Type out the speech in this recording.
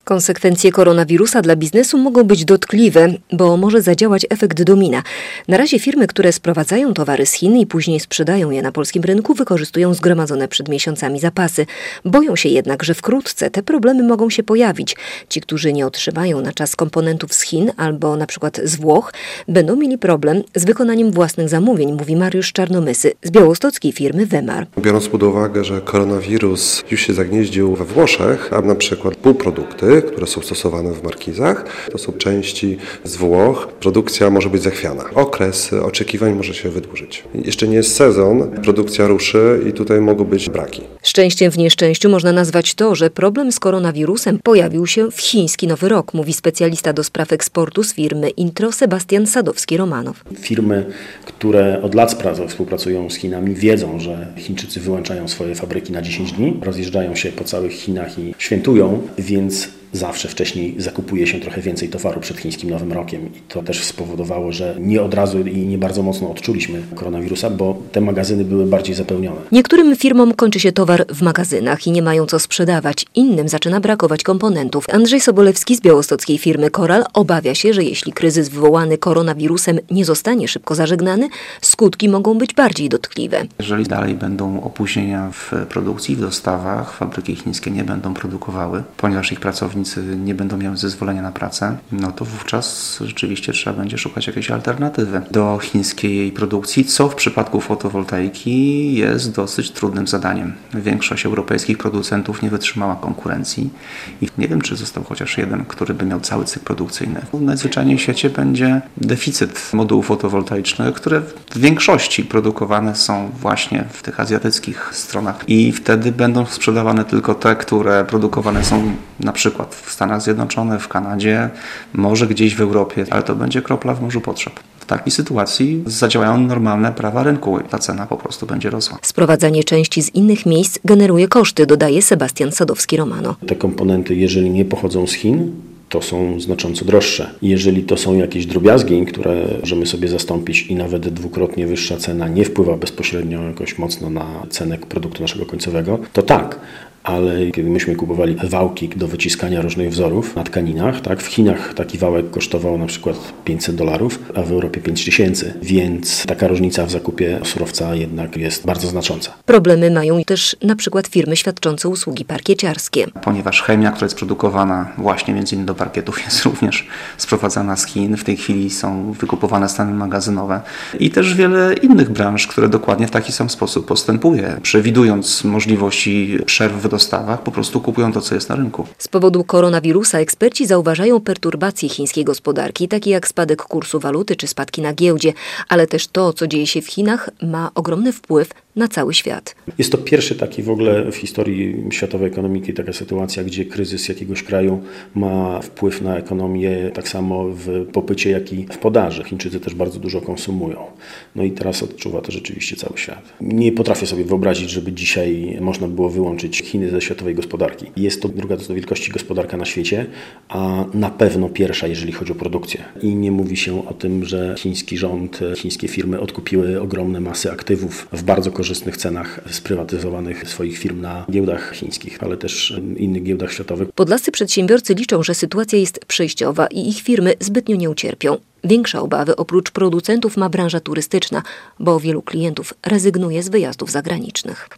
Konsekwencje koronawirusa dla biznesu mogą być dotkliwe, bo może zadziałać efekt domina. Na razie firmy, które sprowadzają towary z Chin i później sprzedają je na polskim rynku, wykorzystują zgromadzone przed miesiącami zapasy. Boją się jednak, że wkrótce te problemy mogą się pojawić. Ci, którzy nie otrzymają na czas komponentów z Chin albo na przykład z Włoch, będą mieli problem z wykonaniem własnych zamówień, mówi Mariusz Czarnomysy z białostockiej firmy Wemar. Biorąc pod uwagę, że koronawirus już się zagnieździł we Włoszech, a na przykład półprodukty, które są stosowane w markizach, to są części z Włoch. Produkcja może być zachwiana. Okres oczekiwań może się wydłużyć. Jeszcze nie jest sezon, produkcja ruszy i tutaj mogą być braki. Szczęściem w nieszczęściu można nazwać to, że problem z koronawirusem pojawił się w chiński Nowy Rok, mówi specjalista do spraw eksportu z firmy Intro Sebastian Sadowski-Romanow. Firmy, które od lat współpracują z Chinami, wiedzą, że Chińczycy wyłączają swoje fabryki na 10 dni, rozjeżdżają się po całych Chinach i świętują, więc zawsze wcześniej zakupuje się trochę więcej towaru przed chińskim Nowym Rokiem i to też spowodowało, że nie od razu i nie bardzo mocno odczuliśmy koronawirusa, bo te magazyny były bardziej zapełnione. Niektórym firmom kończy się towar w magazynach i nie mają co sprzedawać. Innym zaczyna brakować komponentów. Andrzej Sobolewski z białostockiej firmy Coral obawia się, że jeśli kryzys wywołany koronawirusem nie zostanie szybko zażegnany, skutki mogą być bardziej dotkliwe. Jeżeli dalej będą opóźnienia w produkcji, w dostawach, fabryki chińskie nie będą produkowały, ponieważ ich pracownicy nie będą miały zezwolenia na pracę, no to wówczas rzeczywiście trzeba będzie szukać jakiejś alternatywy do chińskiej produkcji, co w przypadku fotowoltaiki jest dosyć trudnym zadaniem. Większość europejskich producentów nie wytrzymała konkurencji i nie wiem, czy został chociaż jeden, który by miał cały cykl produkcyjny. Najzwyczajniej w świecie będzie deficyt modułów fotowoltaicznych, które w większości produkowane są właśnie w tych azjatyckich stronach i wtedy będą sprzedawane tylko te, które produkowane są na przykład w Stanach Zjednoczonych, w Kanadzie, może gdzieś w Europie, ale to będzie kropla w morzu potrzeb. W takiej sytuacji zadziałają normalne prawa rynku i ta cena po prostu będzie rosła. Sprowadzanie części z innych miejsc generuje koszty, dodaje Sebastian Sadowski-Romanow. Te komponenty, jeżeli nie pochodzą z Chin, to są znacząco droższe. Jeżeli to są jakieś drobiazgi, które możemy sobie zastąpić i nawet dwukrotnie wyższa cena nie wpływa bezpośrednio jakoś mocno na cenę produktu naszego końcowego, to tak. Ale kiedy myśmy kupowali wałki do wyciskania różnych wzorów na tkaninach, tak, w Chinach taki wałek kosztował na przykład $500, a w Europie 5000, więc taka różnica w zakupie surowca jednak jest bardzo znacząca. Problemy mają też na przykład firmy świadczące usługi parkieciarskie. Ponieważ chemia, która jest produkowana właśnie między innymi do parkietów, jest również sprowadzana z Chin. W tej chwili są wykupowane stany magazynowe i też wiele innych branż, które dokładnie w taki sam sposób postępuje, przewidując możliwości przerw w dostawach, po prostu kupują to, co jest na rynku. Z powodu koronawirusa eksperci zauważają perturbacje chińskiej gospodarki, takie jak spadek kursu waluty czy spadki na giełdzie, ale też to, co dzieje się w Chinach, ma ogromny wpływ na cały świat. Jest to pierwszy taki w ogóle w historii światowej ekonomiki taka sytuacja, gdzie kryzys jakiegoś kraju ma wpływ na ekonomię tak samo w popycie, jak i w podaży. Chińczycy też bardzo dużo konsumują. No i teraz odczuwa to rzeczywiście cały świat. Nie potrafię sobie wyobrazić, żeby dzisiaj można było wyłączyć Chiny ze światowej gospodarki. Jest to druga co do wielkości gospodarka na świecie, a na pewno pierwsza, jeżeli chodzi o produkcję. I nie mówi się o tym, że chiński rząd, chińskie firmy odkupiły ogromne masy aktywów w bardzo korzystnych cenach sprywatyzowanych swoich firm na giełdach chińskich, ale też innych giełdach światowych. Podlascy przedsiębiorcy liczą, że sytuacja jest przejściowa i ich firmy zbytnio nie ucierpią. Większe obawy oprócz producentów ma branża turystyczna, bo wielu klientów rezygnuje z wyjazdów zagranicznych.